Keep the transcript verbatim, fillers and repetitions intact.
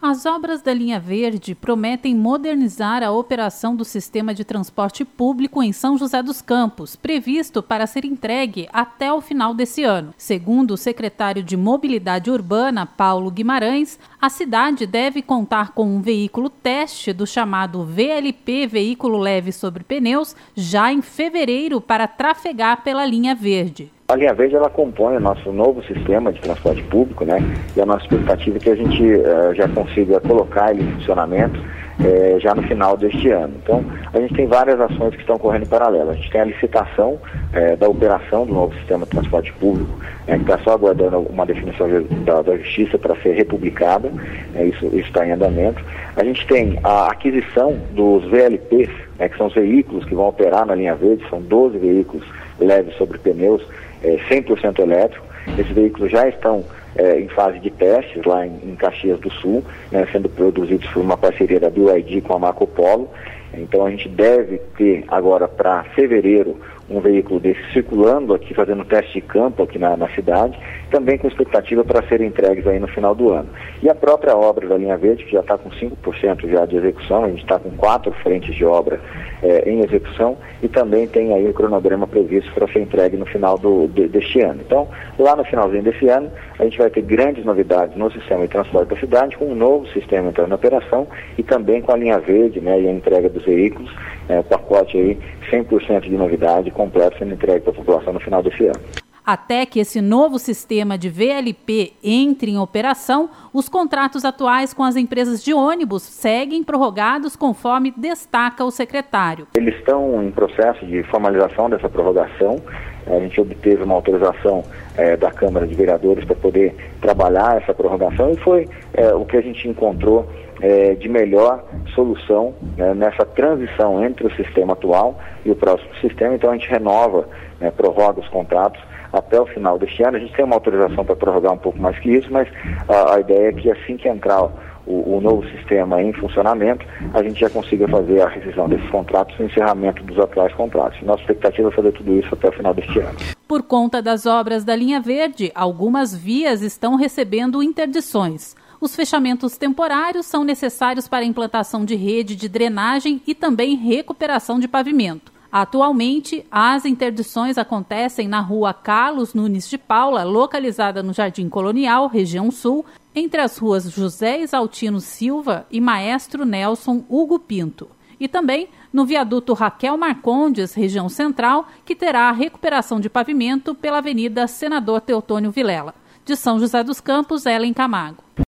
As obras da linha verde prometem modernizar a operação do sistema de transporte público em São José dos Campos, previsto para ser entregue até o final desse ano. Segundo o secretário de Mobilidade Urbana, Paulo Guimarães, a cidade deve contar com um veículo teste do chamado V L P, Veículo Leve sobre Pneus, já em fevereiro para trafegar pela linha verde. A linha verde, ela compõe o nosso novo sistema de transporte público, né? E a nossa expectativa é que a gente uh, já consiga colocar ele em funcionamento uh, já no final deste ano. Então, a gente tem várias ações que estão correndo em paralelo. A gente tem a licitação uh, da operação do novo sistema de transporte público, uh, que está só aguardando uma definição da, da Justiça para ser republicada. Uh, isso está em andamento. A gente tem a aquisição dos V L Ps, né, que são os veículos que vão operar na linha verde, são doze veículos leves sobre pneus, É, cem por cento elétrico. Esses veículos já estão é, em fase de testes lá em, em Caxias do Sul, né, sendo produzidos por uma parceria da B Y D com a Marco Polo. Então a gente deve ter agora para fevereiro um veículo desse circulando aqui, fazendo teste de campo aqui na, na cidade, também com expectativa para serem entregues aí no final do ano. E a própria obra da linha verde, que já está com cinco por cento já de execução, a gente está com quatro frentes de obra é, em execução, e também tem aí o cronograma previsto para ser entregue no final do, de, deste ano. Então, lá no finalzinho desse ano, a gente vai ter grandes novidades no sistema de transporte da cidade, com um novo sistema entrando em operação, e também com a linha verde, né, e a entrega dos veículos, é, o pacote aí, cem por cento de novidade completo sendo entregue para a população no final desse ano. Até que esse novo sistema de V L P entre em operação, os contratos atuais com as empresas de ônibus seguem prorrogados, conforme destaca o secretário. Eles estão em processo de formalização dessa prorrogação. A gente obteve uma autorização é, da Câmara de Vereadores para poder trabalhar essa prorrogação, e foi é, o que a gente encontrou é, de melhor solução, né, nessa transição entre o sistema atual e o próximo sistema. Então a gente renova, né, prorroga os contratos até o final deste ano. A gente tem uma autorização para prorrogar um pouco mais que isso, mas a, a ideia é que assim que entrar o, o novo sistema em funcionamento, a gente já consiga fazer a rescisão desses contratos e o encerramento dos atuais contratos. Nossa expectativa é fazer tudo isso até o final deste ano. Por conta das obras da linha verde, algumas vias estão recebendo interdições. Os fechamentos temporários são necessários para a implantação de rede de drenagem e também recuperação de pavimento. Atualmente, as interdições acontecem na rua Carlos Nunes de Paula, localizada no Jardim Colonial, região sul, entre as ruas José Exaltino Silva e Maestro Nelson Hugo Pinto. E também no viaduto Raquel Marcondes, região central, que terá a recuperação de pavimento pela Avenida Senador Teotônio Vilela. De São José dos Campos, Ellen Camargo.